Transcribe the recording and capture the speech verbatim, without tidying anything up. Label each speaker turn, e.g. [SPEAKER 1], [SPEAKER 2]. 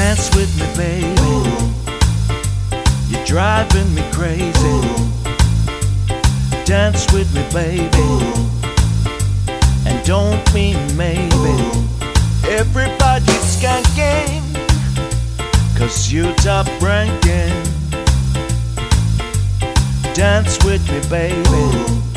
[SPEAKER 1] Dance with me, baby. You're driving me crazy. Dance with me, baby. And don't mean maybe. Everybody's skanking, 'cause you top ranking. Dance with me, baby.